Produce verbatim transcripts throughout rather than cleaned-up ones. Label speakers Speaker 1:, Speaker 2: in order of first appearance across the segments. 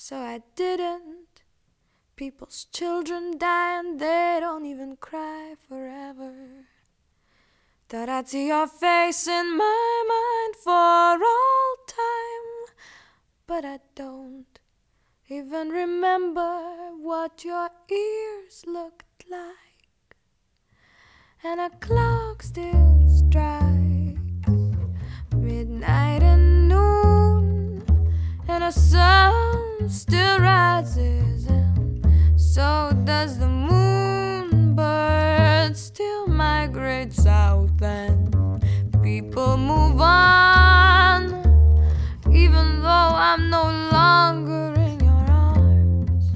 Speaker 1: so I didn't. People's children die and they don't even cry forever. Thought I'd see your face in my mind for all time, but I don't even remember what your ears looked like. And a clock still strikes midnight and noon, and a sun still rises, and so does the moon. Birds still migrate south, and people move on, even though I'm no longer in your arms.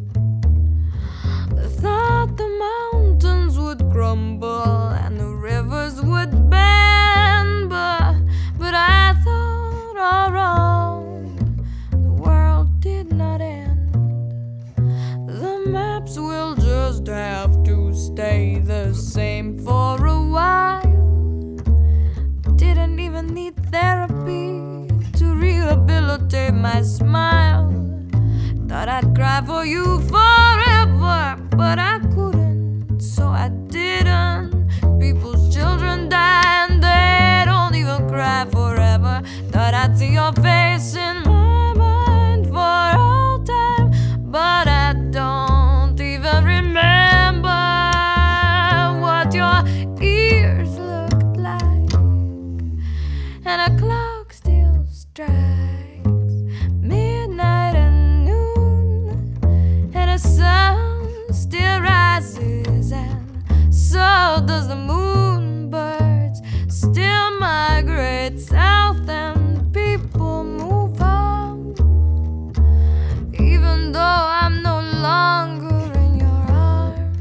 Speaker 1: I thought the mountains would crumble and the rivers would bend, but, but I thought all wrong. The world did not end. The maps will just have to stay the same for a while. Didn't even need therapy to rehabilitate my smile. Thought I'd cry for you forever, but I couldn't, so I didn't. People's children die and they don't even cry forever. Thought I'd see your face in my mind for all time, but I don't even remember what your ears looked like. And a clock still strikes midnight and noon, and the sun still rises, and so does the moon. Birds still migrate south, and people move on, even though I'm no longer in your arms.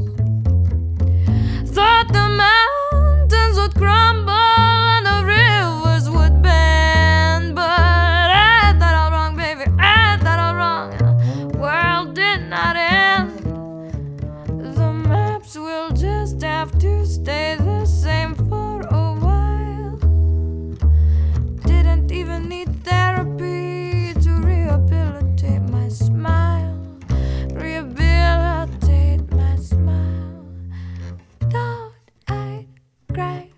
Speaker 1: Thought the mountains would crumble and the rivers would bend, but I thought all wrong, baby, I thought all wrong, and the world did not end. The maps will just have to stay the same for a while. Didn't even need therapy to rehabilitate my smile. Rehabilitate my smile. Thought I'd cry